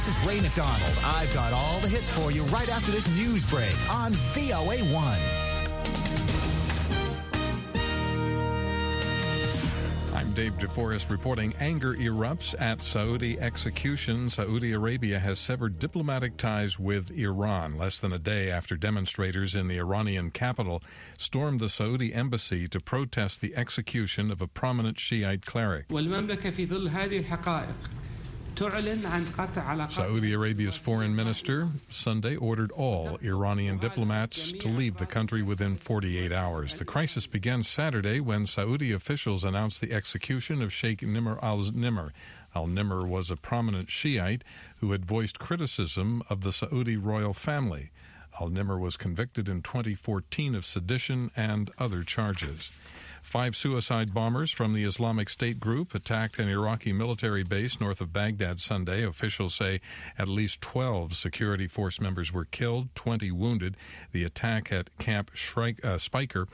This is Ray McDonald. I've got all the hits for you right after this news break on VOA1. I'm Dave DeForest reporting anger erupts at Saudi execution. Saudi Arabia has severed diplomatic ties with Iran less than a day after demonstrators in the Iranian capital stormed the Saudi embassy to protest the execution of a prominent Shiite cleric. Saudi Arabia's foreign minister Sunday ordered all Iranian diplomats to leave the country within 48 hours. The crisis began Saturday when Saudi officials announced the execution of Sheikh Nimr al-Nimr. Al-Nimr was a prominent Shiite who had voiced criticism of the Saudi royal family. Al-Nimr was convicted in 2014 of sedition and other charges. 5 suicide bombers from the Islamic State group attacked an Iraqi military base north of Baghdad Sunday. Officials say at least 12 security force members were killed, 20 wounded. The attack at Camp Spiker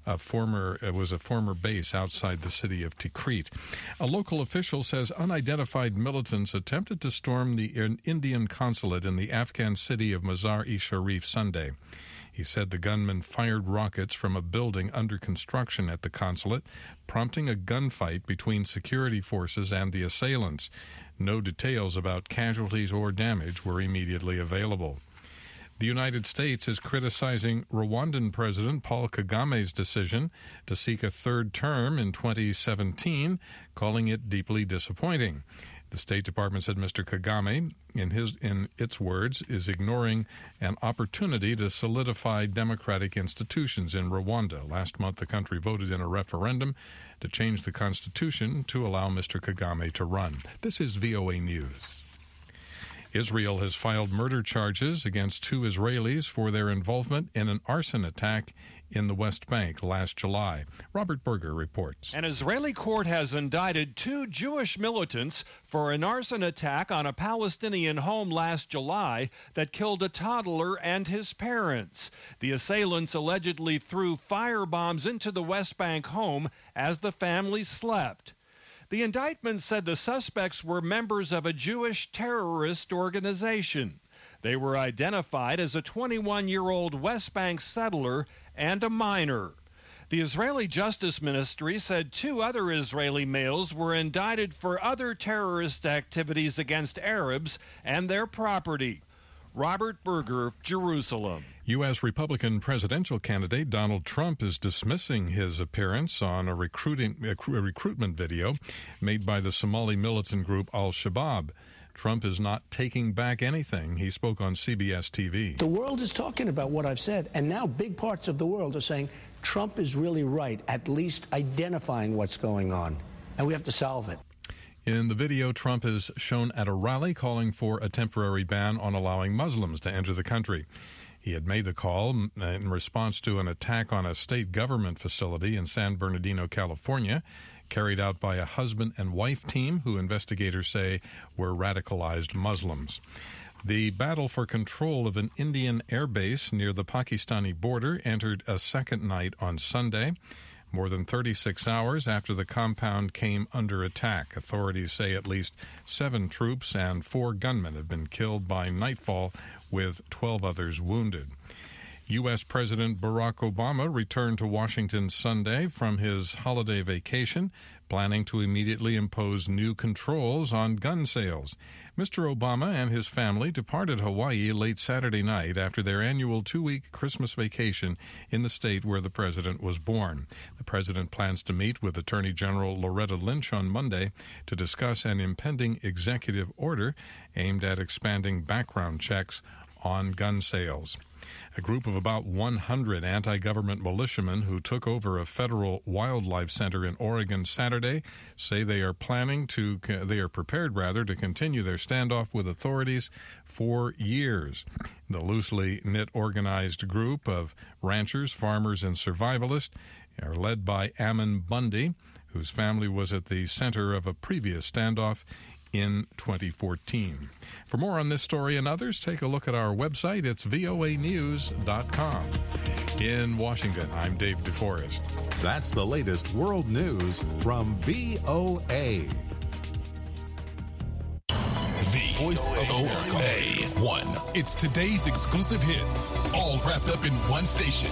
was a former base outside the city of Tikrit. A local official says unidentified militants attempted to storm the Indian consulate in the Afghan city of Mazar-e-Sharif Sunday. He said the gunmen fired rockets from a building under construction at the consulate, prompting a gunfight between security forces and the assailants. No details about casualties or damage were immediately available. The United States is criticizing Rwandan President Paul Kagame's decision to seek a third term in 2017, calling it deeply disappointing. The State Department said Mr. Kagame, in its words, is ignoring an opportunity to solidify democratic institutions in Rwanda. Last month, the country voted in a referendum to change the constitution to allow Mr. Kagame to run. This is VOA News. Israel has filed murder charges against 2 Israelis for their involvement in an arson attack in the West Bank last July. Robert Berger reports. An Israeli court has indicted 2 Jewish militants for an arson attack on a Palestinian home last July that killed a toddler and his parents. The assailants allegedly threw firebombs into the West Bank home as the family slept. The indictment said the suspects were members of a Jewish terrorist organization. They were identified as a 21-year-old West Bank settler and a minor. The Israeli Justice Ministry said 2 other Israeli males were indicted for other terrorist activities against Arabs and their property. Robert Berger, Jerusalem. U.S. Republican presidential candidate Donald Trump is dismissing his appearance on a recruitment video made by the Somali militant group Al-Shabaab. Trump is not taking back anything. He spoke on CBS TV. The world is talking about what I've said, and now big parts of the world are saying Trump is really right, at least identifying what's going on, and we have to solve it. In the video, Trump is shown at a rally calling for a temporary ban on allowing Muslims to enter the country. He had made the call in response to an attack on a state government facility in San Bernardino, California, carried out by a husband and wife team who investigators say were radicalized Muslims. The battle for control of an Indian airbase near the Pakistani border entered a second night on Sunday, more than 36 hours after the compound came under attack. Authorities say at least 7 troops and 4 gunmen have been killed by nightfall, with 12 others wounded. U.S. President Barack Obama returned to Washington Sunday from his holiday vacation, planning to immediately impose new controls on gun sales. Mr. Obama and his family departed Hawaii late Saturday night after their annual 2-week Christmas vacation in the state where the president was born. The president plans to meet with Attorney General Loretta Lynch on Monday to discuss an impending executive order aimed at expanding background checks on gun sales. A group of about 100 anti-government militiamen who took over a federal wildlife center in Oregon Saturday say they are prepared to continue their standoff with authorities for years. The loosely knit organized group of ranchers, farmers, and survivalists are led by Ammon Bundy, whose family was at the center of a previous standoff in 2014. For more on this story and others, take a look at our website. It's voanews.com. In Washington, I'm Dave DeForest. That's the latest world news from VOA. voice of VOA1. It's today's exclusive hits, all wrapped up in one station.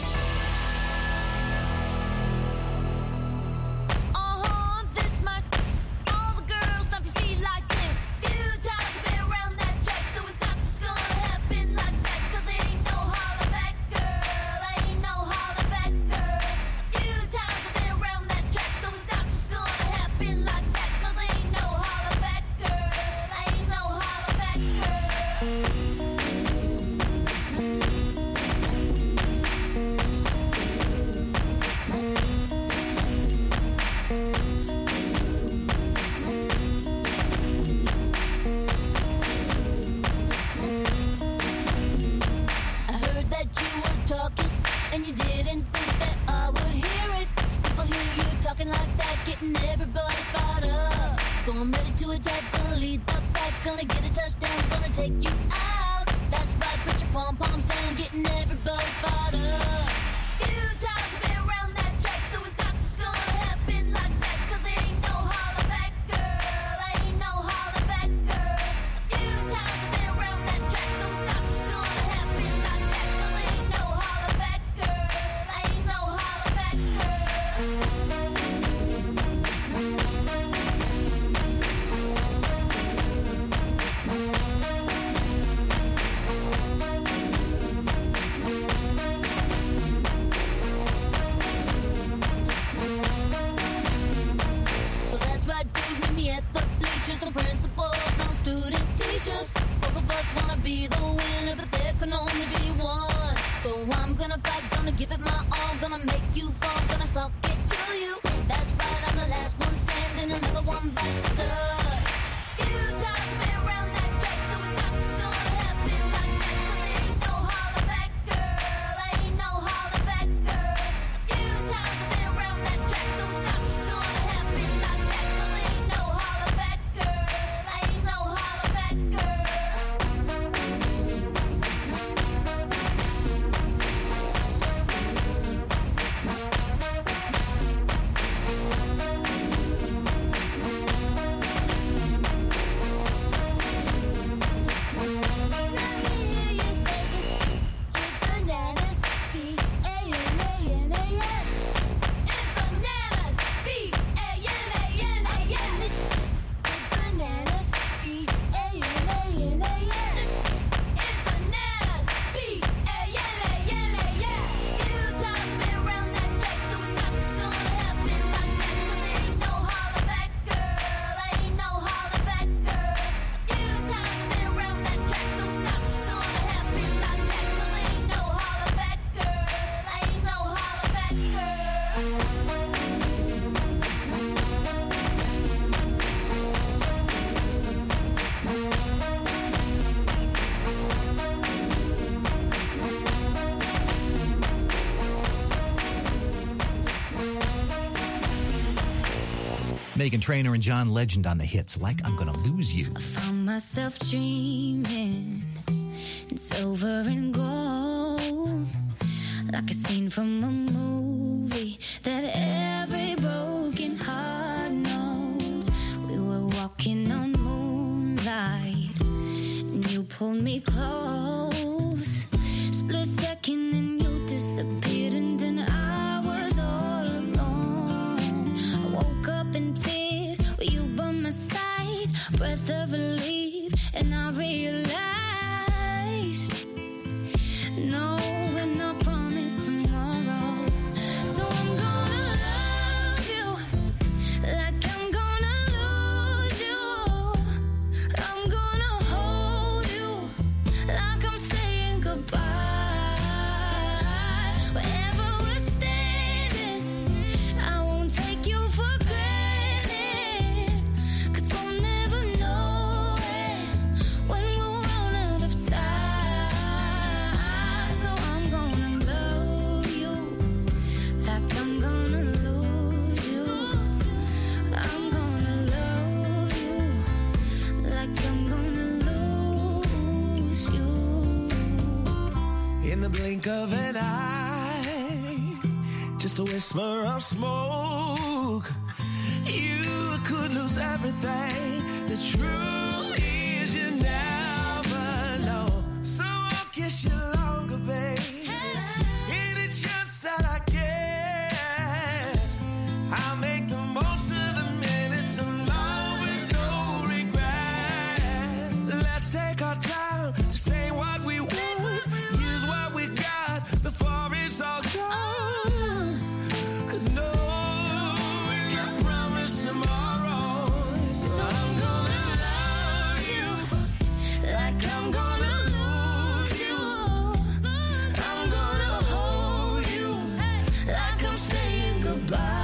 Meghan Trainor and John Legend on the hits, like I'm Gonna Lose You. I found myself dreaming in silver and gold, like a scene from a movie that every broken heart knows. We were walking on moonlight, and you pulled me close. Split second and you disappeared, and then I was all alone. I woke up in tears with you by my side, breath of relief, and I realized no, we're not promised tomorrow. So I'm gonna love you like I'm gonna lose you. I'm gonna hold you like I'm saying goodbye. Wherever we're standing, I won't take you for granted, 'cause we'll never know it when we'll run out of time. So I'm gonna love you like I'm gonna lose you. I'm gonna love you like I'm gonna lose you. In the blink of an eye, just a whisper of smoke, you could lose everything. The truth is you never take our time to say what we want, use what we got before it's all gone. 'Cause no one can promise tomorrow. So I'm gonna love you like I'm gonna lose you. I'm gonna hold you like I'm saying goodbye.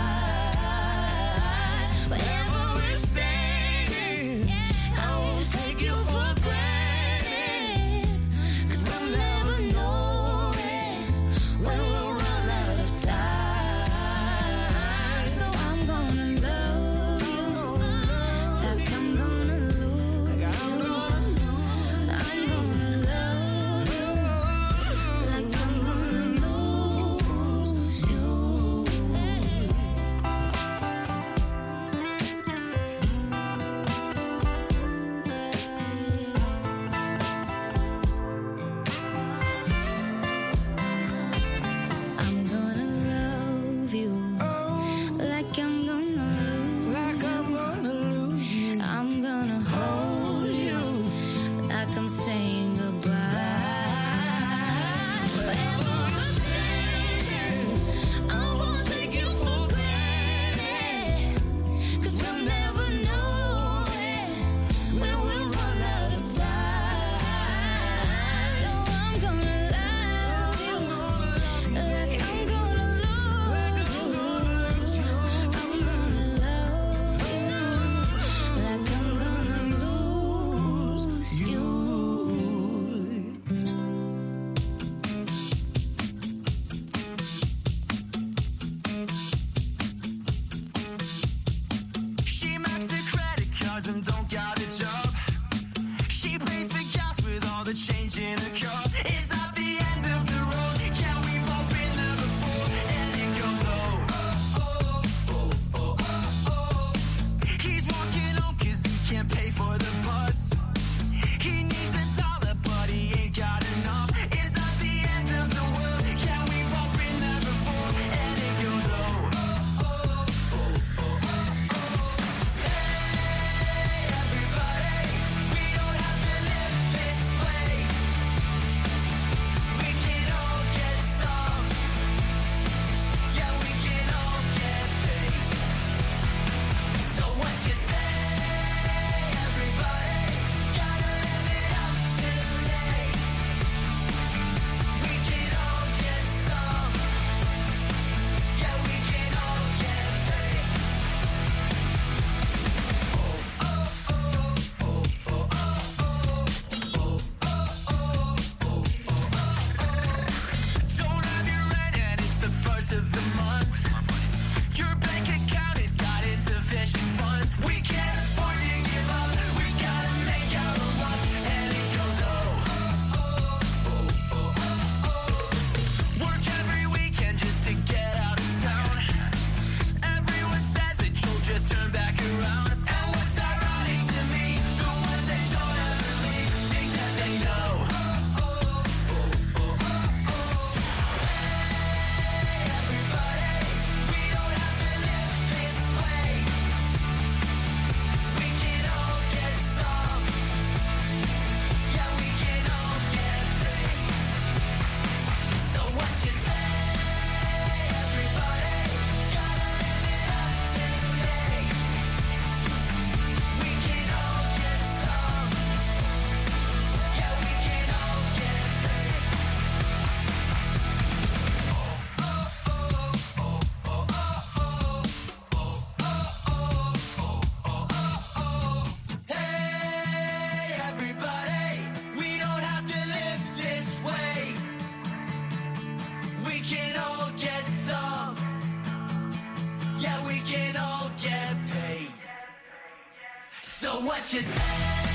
what you say.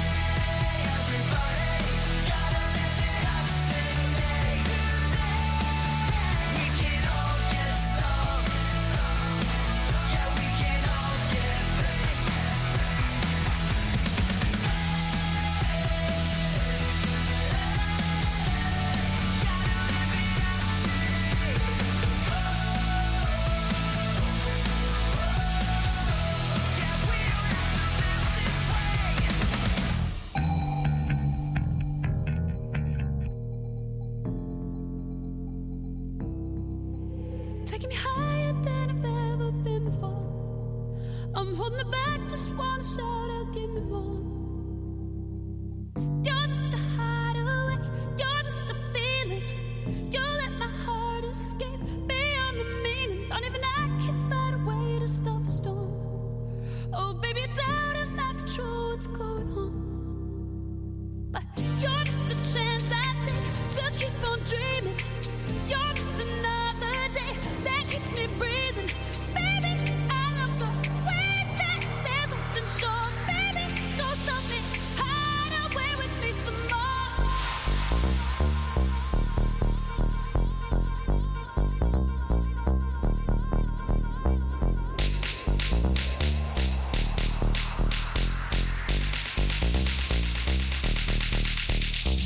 Everybody gotta live it up today. We can all get some. Yeah, we can all get paid. Gotta live it up today. Yeah, we don't have to live this way.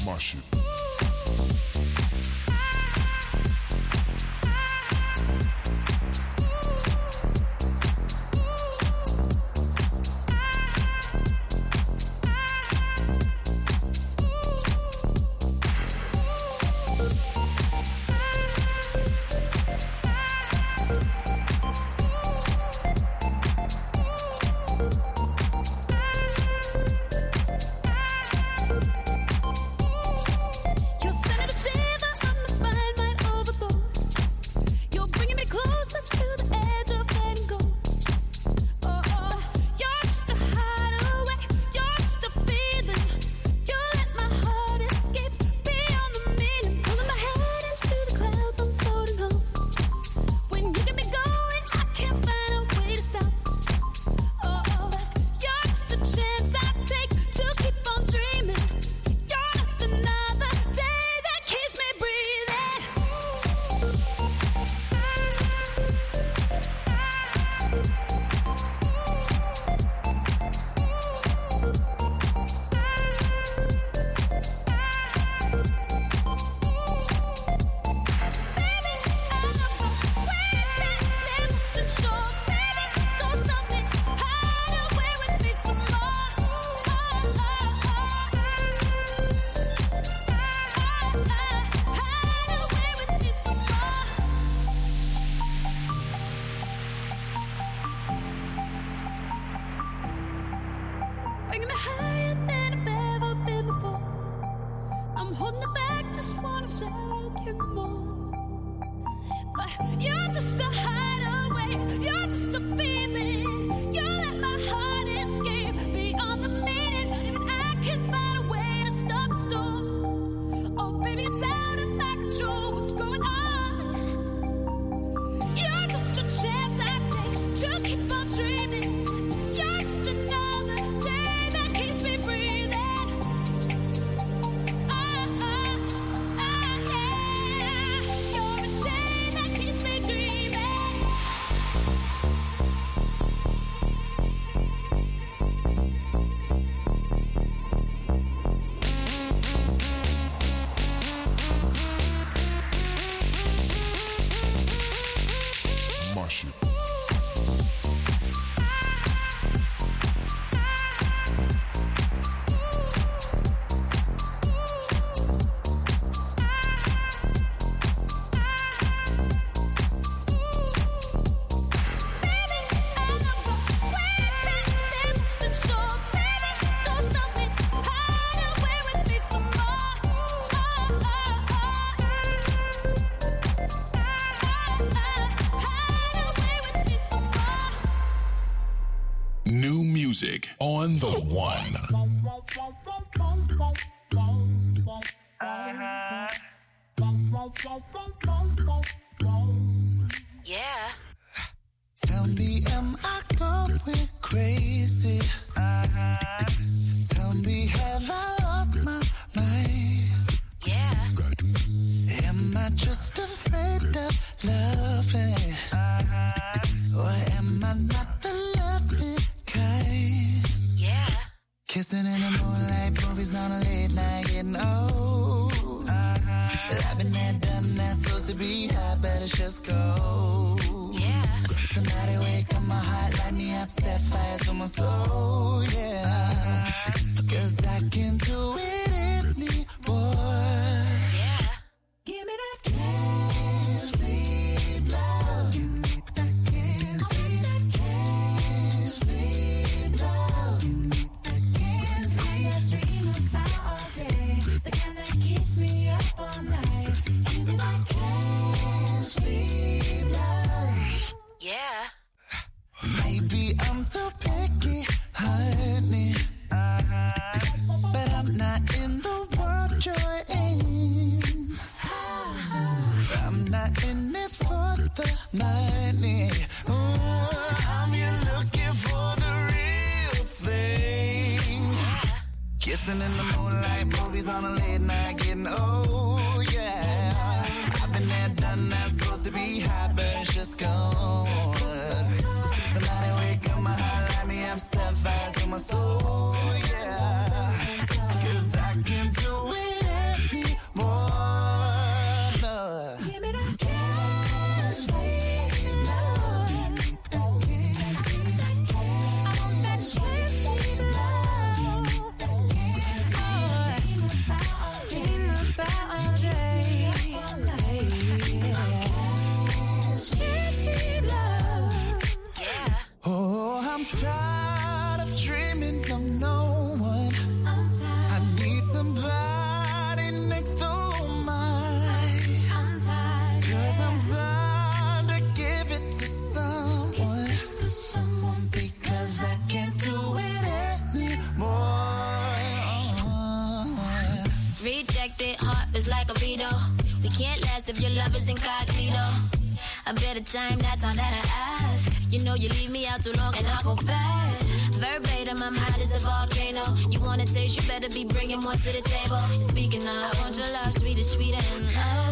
My shit. Music on the one. Yeah. Tell me, am I going crazy? Tell me, have I lost my mind? Yeah. Am I just afraid of loving? Or am I not the loving kind? Yeah. Kissing in the moonlight, movies on a late night, getting old. I've been there, done that, supposed to be high, better just go. Yeah. Somebody wake up my heart, light me up, set fire to my soul, yeah. 'Cause I can't do it anymore. Yeah. Give me that can't sleep love. Give me that can't sleep. Can't sleep love. Give me that can't sleep. I dream about all day. The kind that keeps me up all night. Give me that can't sleep love. Yeah. Maybe I'm too picky, honey. But I'm not in the world you're in. I'm not in it for the money. I'm here looking for the real thing. Kissing in the moonlight, movies on a late night, getting old, yeah. I've been there, done that, supposed to be high, but it's just gone. Somebody wake up my heart, light me up, set fire to my soul, yeah. 'Cause I can do it rejected. Heart is like a veto. We can't last if your love is incognito. A better time, that's all that I ask. You know you leave me out too long and I go bad. Verbatim, I'm hot as a volcano. You wanna taste, you better be bringing more to the table. Speaking of, I want your love, sweet as sweet and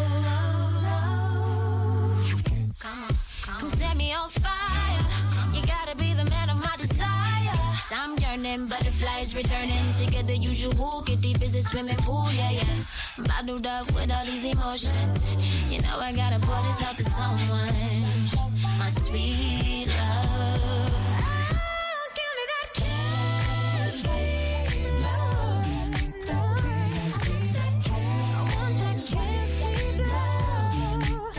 come on, come set me on fire. You gotta be the man of my desire. I'm yearning, butterflies returning. Together, usual, get deep as a swimming pool, yeah, yeah. Bottled up with all these emotions. You know I gotta pour this out to someone. My sweet love. Give me that kiss, sweet love. I want that kiss, sweet love.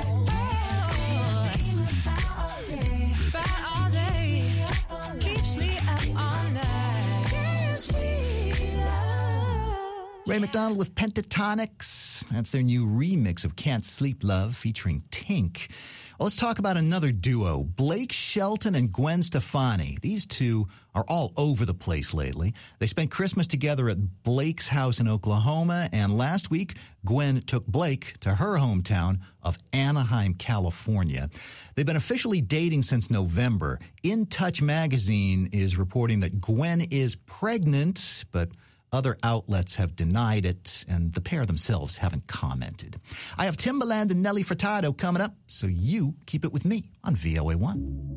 About all day, keeps me up all night. Sweet love. Ray McDonald with Pentatonics. That's their new remix of Can't Sleep Love featuring Tink. Well, let's talk about another duo, Blake Shelton and Gwen Stefani. These two are all over the place lately. They spent Christmas together at Blake's house in Oklahoma, and last week, Gwen took Blake to her hometown of Anaheim, California. They've been officially dating since November. In Touch magazine is reporting that Gwen is pregnant, but other outlets have denied it, and the pair themselves haven't commented. I have Timbaland and Nelly Furtado coming up, so you keep it with me on VOA1.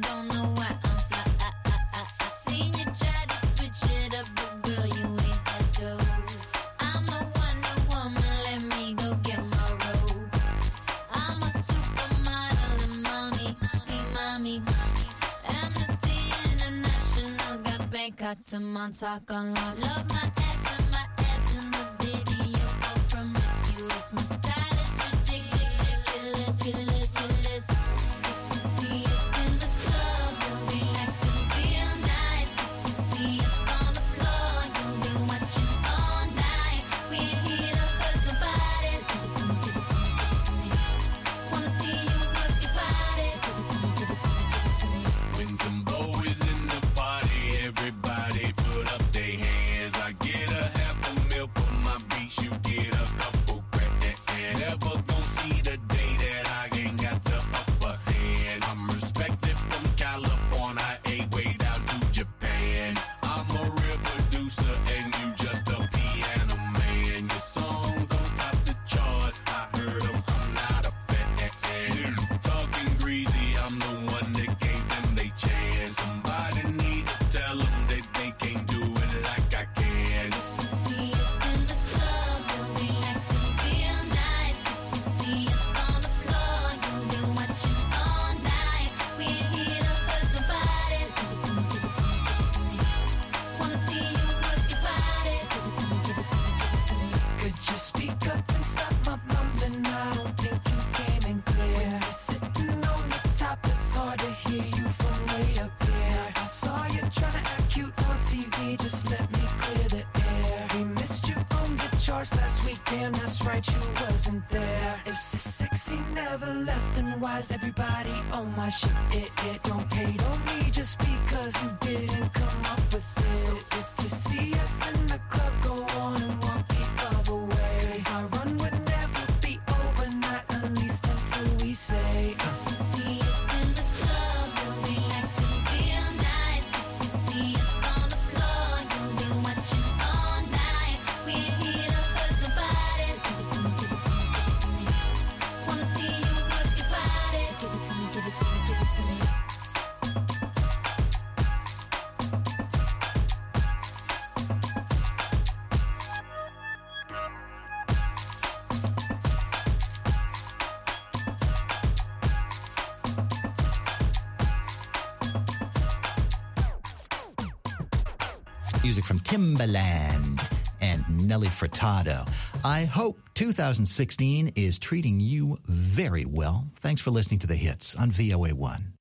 don't know why I'm fly. I seen you try to switch it up, but girl, you ain't that dope. I'm the Wonder Woman, let me go get my robe. I'm a supermodel and mommy, see mommy. Amnesty International got Bangkok to Montauk on lock. Love my ass and my abs in the video, all promiscuous. My style is ridiculous. If you see us in the club, you'll be acting real nice. If you see us on the floor, you'll be watching all night. We ain't here to hurt nobody. So give it to me, give it to me, give it to me. Wanna see you work your body. So give it to me, give it to me, give it to me. When Timbo is in the party, everybody put up their hands. I get a half a meal for my beats, you get a couple grand. Never gon' see the day that I ain't got the upper hand. I'm respected from California, way down to Japan. I'm a real producer and you just a piano man. Your songs don't top the charts, I heard them, I'm not a fan. Talking greasy, I'm the one that gave them they chance. Somebody need to tell them that they can't do it like I can. You see us in the club, you'll be acting real nice. If you see us on the floor, you'll be watching all night. We ain't here to hurt nobody. So give it to me, give it to me, give it to me. Wanna see you work your body. So give it to me, give it to me, give it to me. Could you speak up and stop my mumbling? I don't think you came in clear. When you're sitting on the top, it's hard to hear you from way up here. I saw you trying to act cute on TV, just let me clear the air. We missed you on the charts last week, damn, that's right, you wasn't there. If Sis Sexy never left, then why's everybody on my shit? Don't hate on me just because you didn't come up with it. So if you see us in the club, go on and walk the other way. 'Cause our run would never be over, not at least until we say You see us in the club, you'll be acting real nice. If you see us on the floor, you'll be watching all night. We ain't here to hurt nobody. So give it to me, give it to me, give it to me. Wanna see you work your body. So give it to me, give it to me, give it to me. Music from Timbaland and Nelly Furtado. I hope 2016 is treating you very well. Thanks for listening to The Hits on VOA1.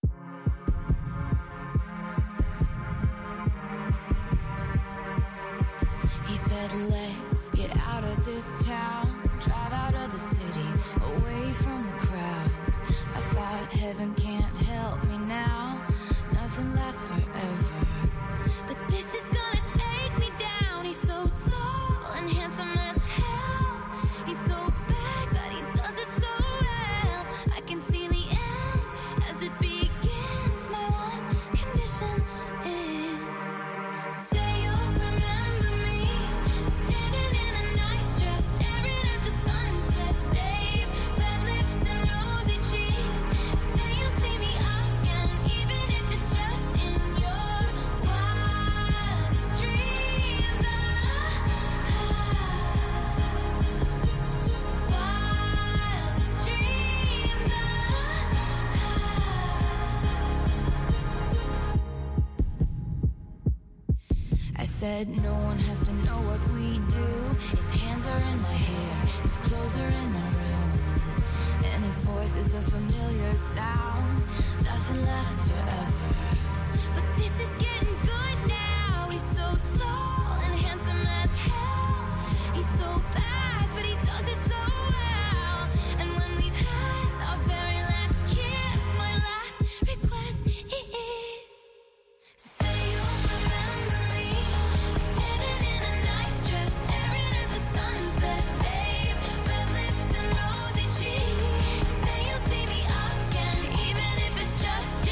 He said, let's get out of this town, drive out of the city, away from the crowds. I thought heaven can't help me now, nothing lasts forever. But this is gonna take me down. He's so tall and handsome as hell. He's so bad, but he does it so well. I can see the end as it begins. My one condition is, say you'll remember me, standing in a nice dress, staring at the sunset, babe. Red lips and rosy cheeks. Say you'll see me again, even if it's just in your wildest dreams. Wildest dreams. I said no one has to know what we do. His hands are in my hair, his clothes are in my room, and his voice is a familiar sound. Nothing lasts forever, but this is getting good now. He's so tall and handsome as hell. He's so bad, but he does it so well. And when we've had our very last kiss, my last request is, say you'll remember me, standing in a nice dress, staring at the sunset, babe. Red lips and rosy cheeks. Say you'll see me again, even if it's just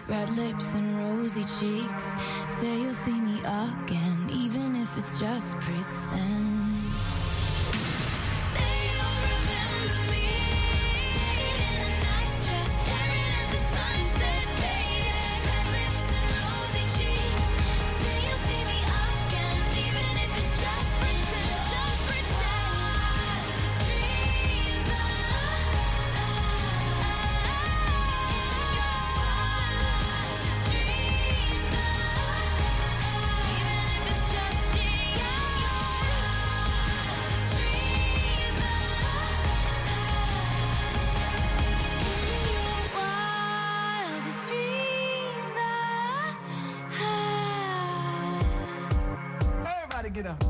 red lips and rosy cheeks. Say you'll see me again, even if it's just pretend. Get up.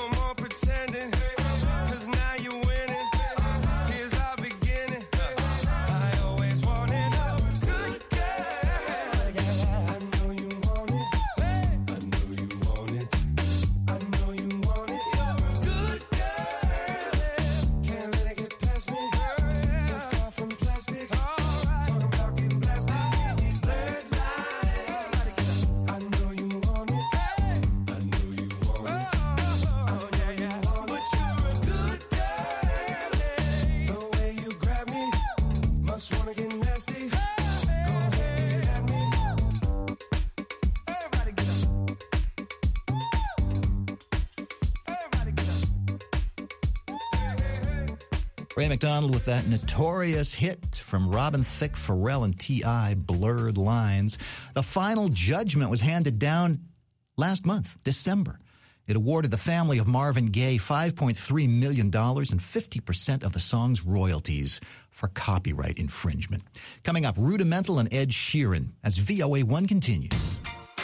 Pretending, 'cause now you're winning. Here's our beginning. Ray McDonald with that notorious hit from Robin Thicke, Pharrell, and T.I., Blurred Lines. The final judgment was handed down last month, December. It awarded the family of Marvin Gaye $5.3 million and 50% of the song's royalties for copyright infringement. Coming up, Rudimental and Ed Sheeran as VOA1 continues.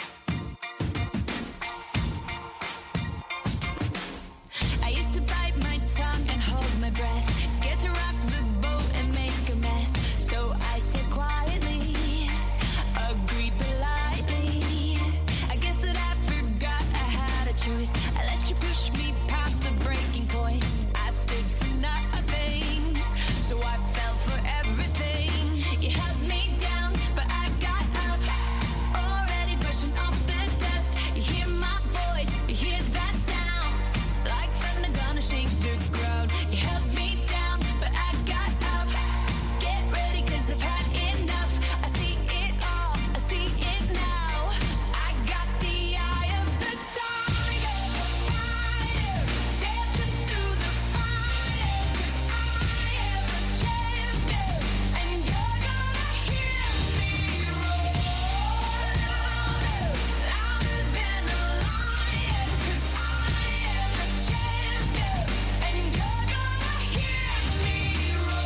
I used to bite my tongue and hold my breath, scared to rock the boat and make a mess. So I said quietly, agreed politely. I guess that I forgot I had a choice. I let you push me past the breaking point. I stood for nothing, so I fell for everything. You held me down, but I got up, already brushing off the dust. You hear my voice, you hear that sound, like thunder gonna shake the ground. You held me down, but I got up. Get ready, 'cause I've had enough. I see it all, I see it now. I got the eye of the tiger, fighter, dancing through the fire. 'Cause I am a champion, and you're gonna hear me roar louder, louder than a lion. 'Cause I am a champion, and you're gonna hear me roar.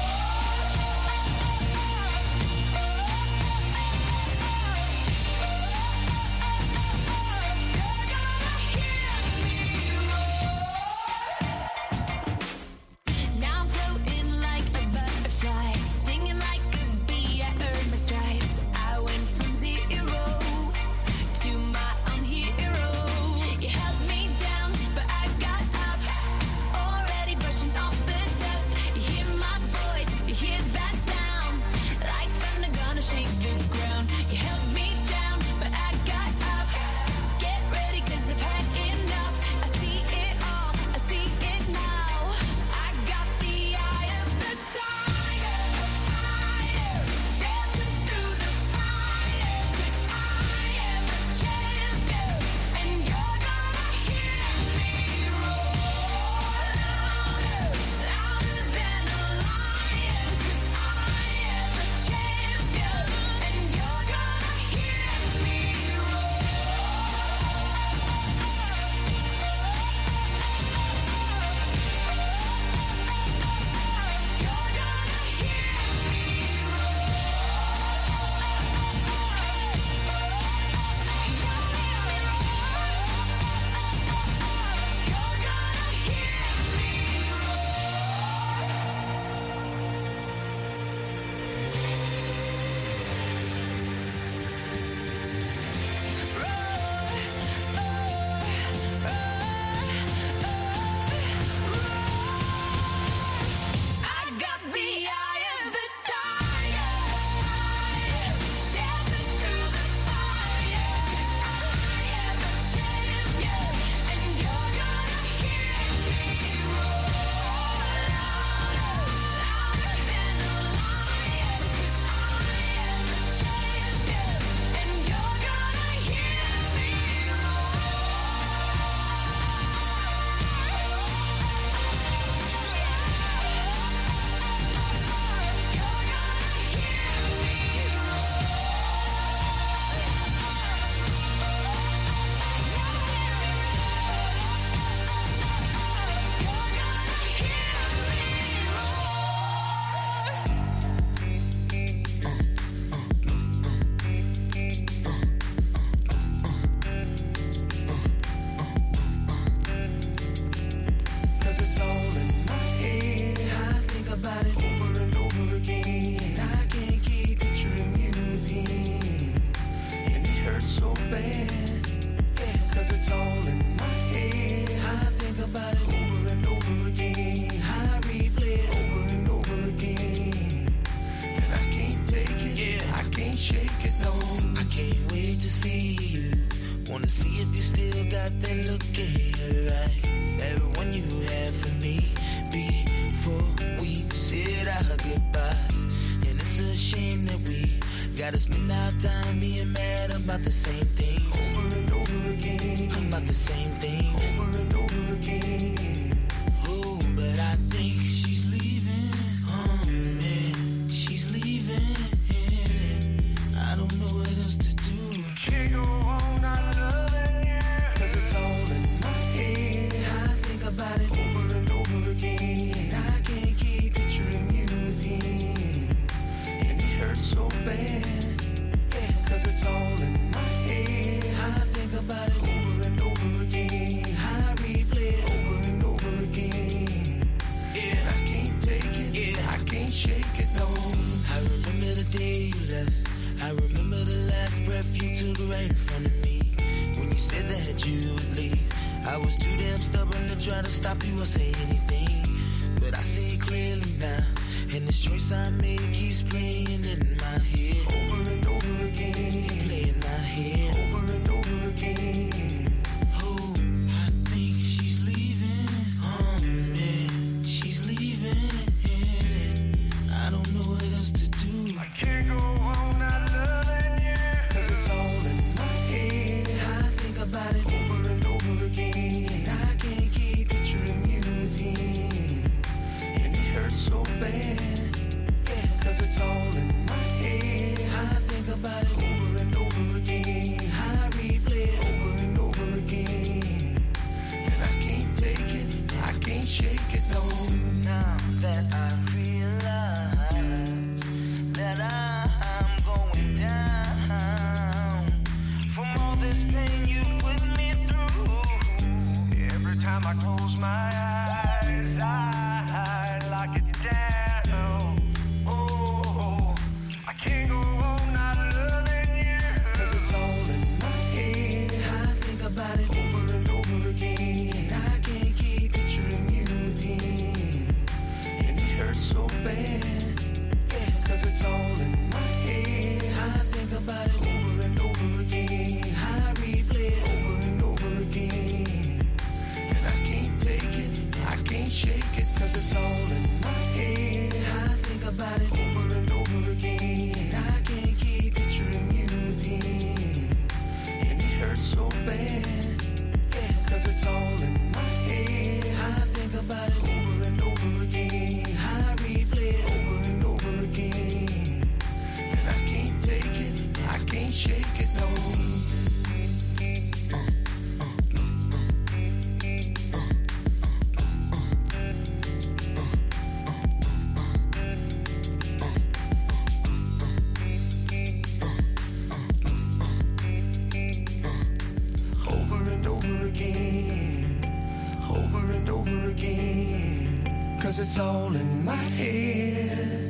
Now I'm floating like a butterfly, stinging like a bee. I earned my stripes. I went from zero to my own hero. You held me down, but I got up, already brushing off the dust. You hear my voice, you hear that sound, like thunder gonna shake the ground. You held me down, but I got up. Get ready, 'cause I've had enough. I see it all, I see it now. I got the eye of the tiger, fighter, dancing through the fire. 'Cause I am a champion, and you're gonna hear me roar louder, louder than a lion. 'Cause I am a champion, and you're gonna hear me roar. You're gonna hear me You're gonna hear me I got the eye of the tiger, dancing through the fire. 'Cause I am a champion, and you're gonna hear me roar louder, louder than a lion. 'Cause I am a champion, and you're gonna hear me Cause it's all in my head. I think about it over and over again. I can't keep picturing you with him, and it hurts so bad. Yeah, cause it's all in my head. I think about it over and over again. I replay it over and over again, and I can't take it. Yeah, I can't shake it, no. I can't wait to see you. Wanna see if you still got that look in your eye. Everyone you had for me before we said our goodbyes. And it's a shame that we gotta spend our time being mad about the same things. Over and over again. About the same thing. Over and over again. Oh, but I think she's leaving. I was too damn stubborn to try to stop you or say anything, but I see it clearly now, and this choice I made keeps playing in my head over and over again, playing in my head over and over again. Oh, I think she's leaving. Oh man, she's leaving. I don't know what else to do. I can't go on not loving you, 'cause it's all in my head. I think about it over and over again. I can't keep picturing you with him, and it hurts so bad. Yeah, 'cause it's all in my head. I think about it over and over again. I replay it over and over again, and I can't take it, I can't shake it, no. now that I realize that I'm going down from all this pain you put me through. Every time I close my eyes, I lock it down. Oh, I can't go on not loving you, 'Cause it's all in my head. I think about it over and over again. I can't keep picturing you with him, and it hurts so bad. Yeah, 'cause it's all in my head. I think about it over and over again. I replay it over and over again, and I can't take it, I can't shake it. 'Cause it's all in my head. I think about it over and over again. I can't keep picturing you with him, and it hurts so bad. Yeah, 'cause it's all in my head. I think about it over and over again. I replay it over and over again, and I can't take it, I can't shake it, no. Over and over again, over and over again, 'cause it's all in my head.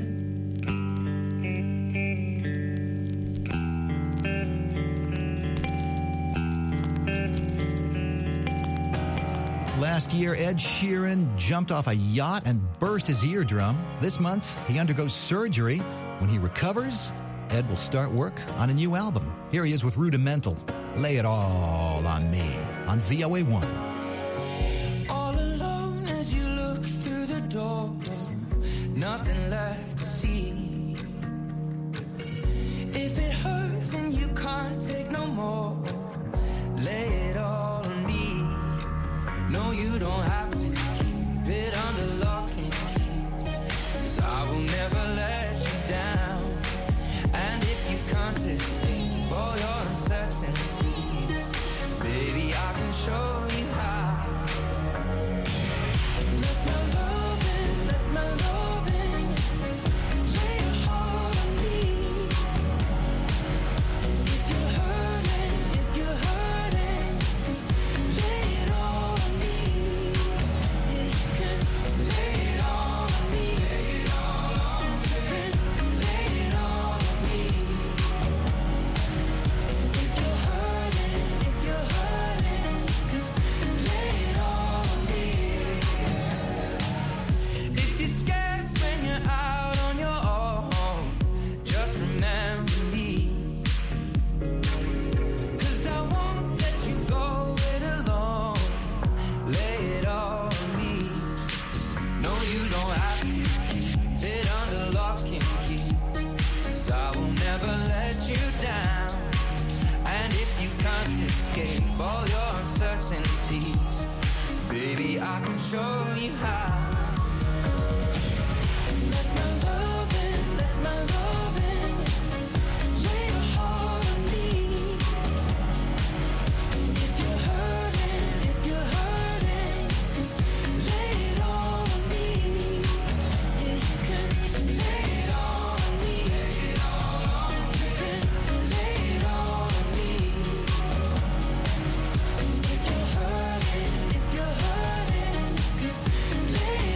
Last year, Ed Sheeran jumped off a yacht and burst his eardrum. This month, he undergoes surgery. When he recovers, Ed will start work on a new album. Here he is with Rudimental. Lay it all on me on VOA1. All alone as you look through the door, nothing left to see. If it hurts and you can't take no more, lay it all on me. No, you don't have to keep it under lock and key, 'cause I will never let you down. And if you can't escape all your uncertainties, baby, I can show you how. Let my loving lay your heart on me. If you're hurting, lay it all on me. Yeah, you can lay it all on me. Lay it all on me. Lay it all on me. If you're hurting, lay it all on me. If you're scared when you're out on your own, just remember me. 'Cause I won't let you go it alone. Lay it all on me. No, you don't have to keep it under lock and key, 'cause I will never let you down. And if you can't escape all your uncertainties, baby, I can show you how. Let my loving lay your heart on me. If you're hurting, lay it all on me. Yeah, you can lay it all on me. Lay it all on me. Lay it all on me. If you're hurting, lay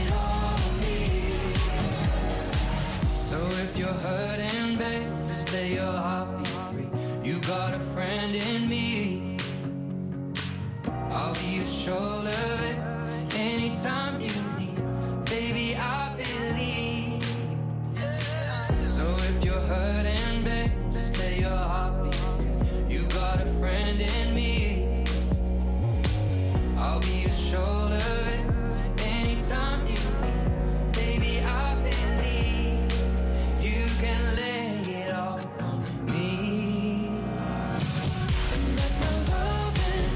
control of it. Anytime you need, baby, I believe. So if you're hurting, babe, just stay your heartbeat. You got a friend in me. I'll be your shoulder. Anytime you need, baby, I believe you can lay it all on me. Let my loving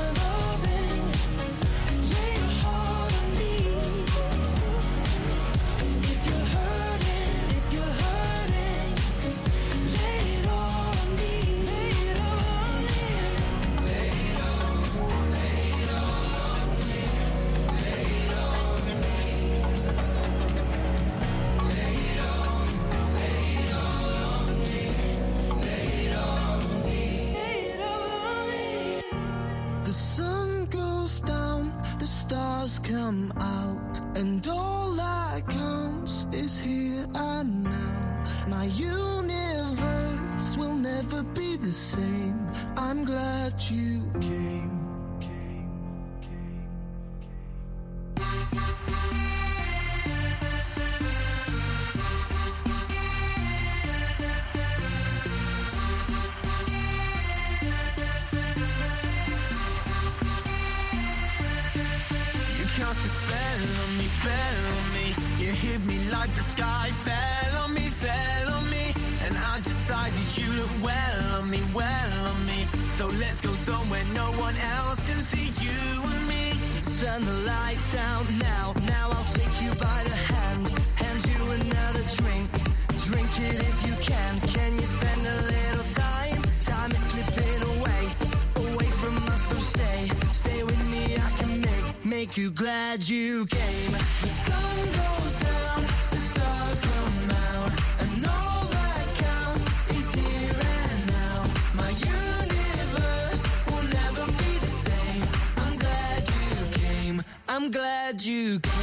lay your heart on me. If you're hurting, lay it all on me. Lay it all on me. Lay it all on me. The sun goes down, the stars come out, and all that counts is here and now. My universe will never be the same. I'm glad you came. Cast a spell on me. You hit me like the sky fell on me. And I decided you look well on me. So let's go somewhere no one else can see you and me. Turn the lights out now. I'll take you by the hand you another drink. Drink it if you can. Can you spend a little time? Time is slipping away from us, so stay with me. I can make you glad you came. The sun goes down, the stars come out, and all that counts is here and now. My universe will never be the same. I'm glad you came. I'm glad you came.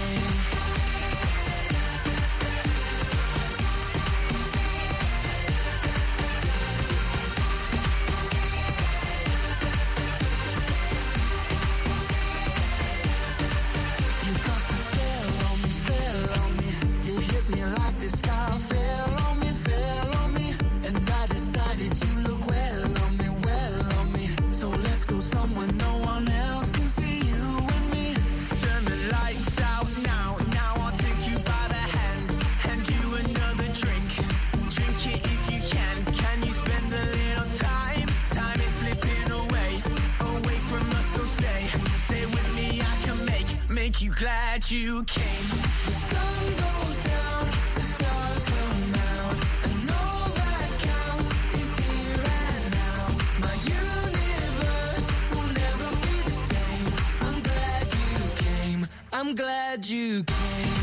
You glad you came. The sun goes down, the stars come out, and all that counts is here and now. My universe will never be the same. I'm glad you came. I'm glad you came.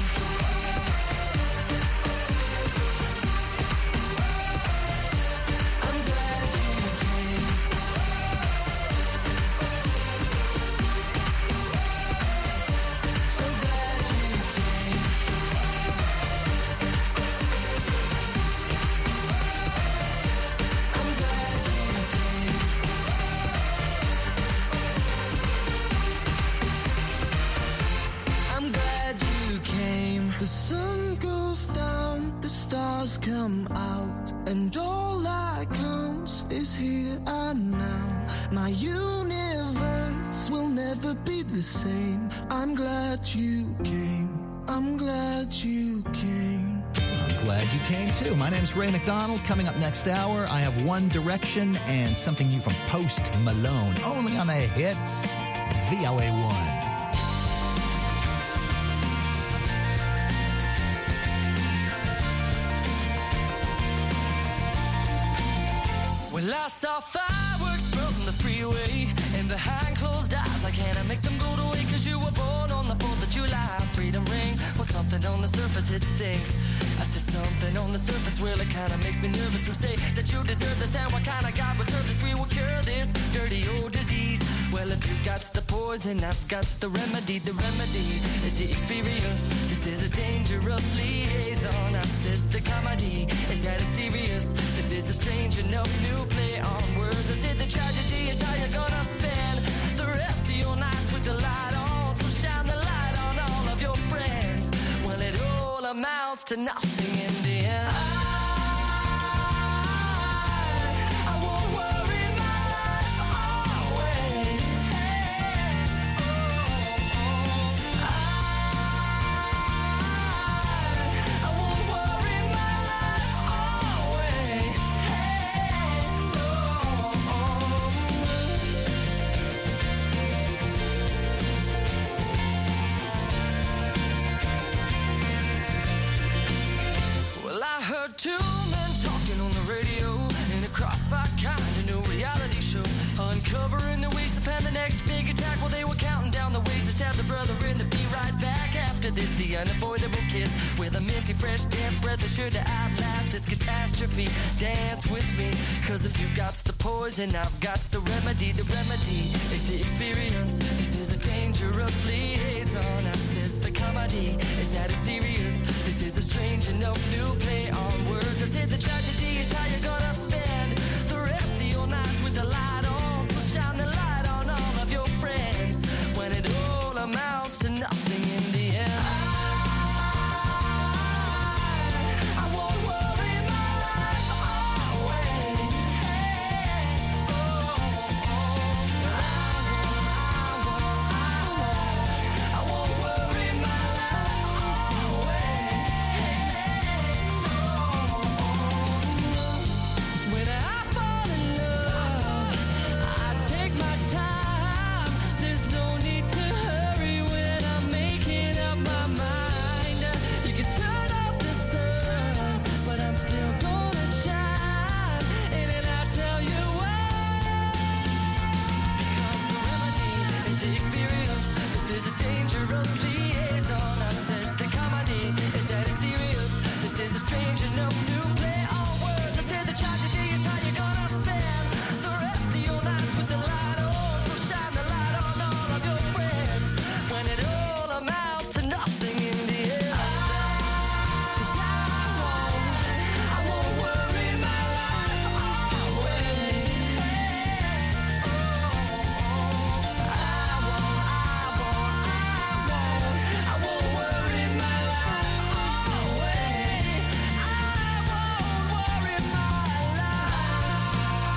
The sun goes down, the stars come out, and all that counts is here and now. My universe will never be the same. I'm glad you came. I'm glad you came. I'm glad you came too. My name's Ray McDonald. Coming up next hour, I have One Direction and something new from Post Malone. Only on the hits, VOA1. Well, I saw fireworks from the freeway and behind closed eyes I can't make them go away. Cause you were born on the 4th of July. Freedom ring, well, something on the surface, it stinks. I see something on the surface, well, it kinda makes me nervous. Who say that you deserve this, and what kind of God would serve this? We will cure this dirty old disease. Well, if you got the poison, I've got the remedy. The remedy is the experience. This is a dangerous liaison. I says the comedy, is that a serious? This is a strange enough new play on words. I said the tragedy is how you're gonna spend the rest of your nights with the light. to nothing in the end. I won't worry my life away. I won't worry my life away. Well, I heard two men talking on the radio in a crossfire kind of new reality show, uncovering the ways to plan the next big attack. While they were counting down the ways to stab the brother in the be right back after this. The unavoidable kiss with a minty fresh death breath is sure to outlast this catastrophe. Dance with me, cause if you got the poison, I've got the remedy. The remedy is the experience. This is a dangerous liaison. I says the comedy is that it's serious. This is a strange enough new play on words. I said the tragedy is how you're gonna spend the rest of your nights with the light on. So shine the light on all of your friends when it all amounts to nothing in the end. I won't worry my life away. I won't worry my life away. When I fall in love, I take my time. There's no need to hurry when I'm making up my mind. You can turn off the sun, but I'm still gonna shine. And I'll tell you why. Because the remedy is the experience. This is a dangerous liaison. I says the comedy is that it's serious. This is a strange enough new play on words. I said the tragedy is how you're gonna spend the rest of your nights with the light on. So shine the light on all of your friends when it all amounts to nothing in the end. 'Cause I won't worry my life away. I won't worry my life away. I won't worry my life.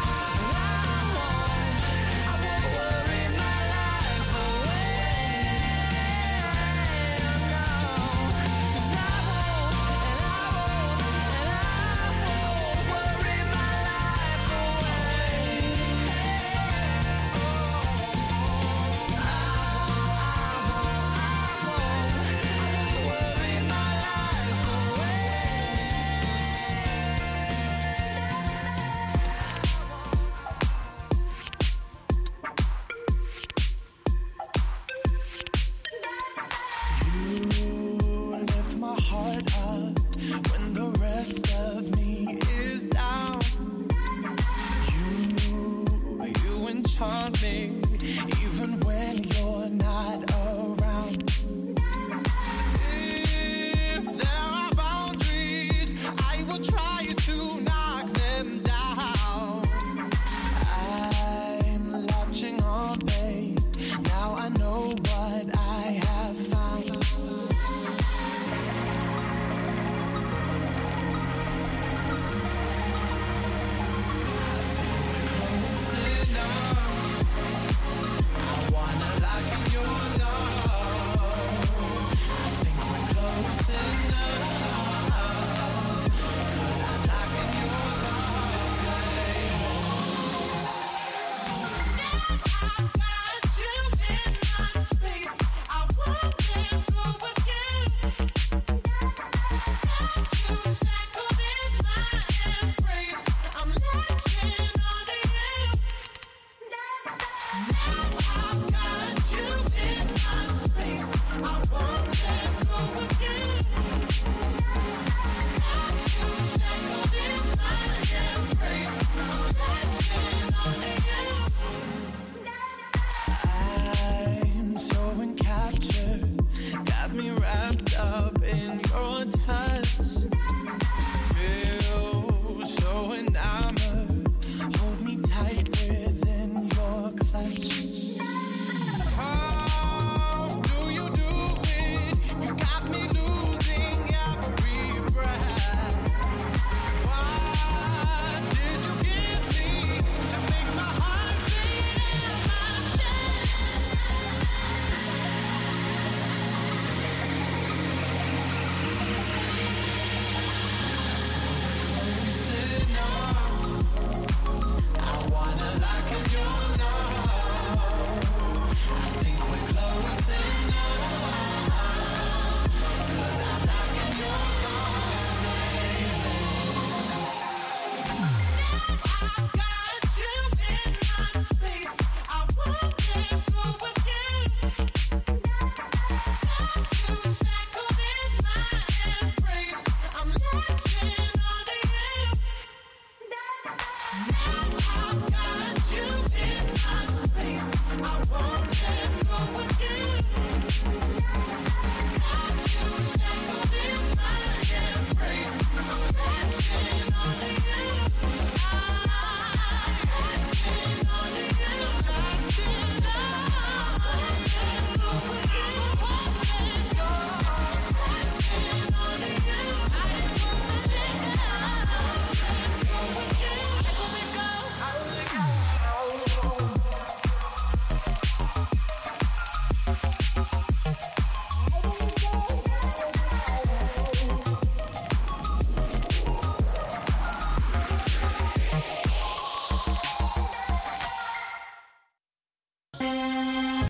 I won't worry my life away. No, 'cause I won't worry my life away. Worry my life away. You lift my heart up when the rest of me is down. You enchant me even when you're not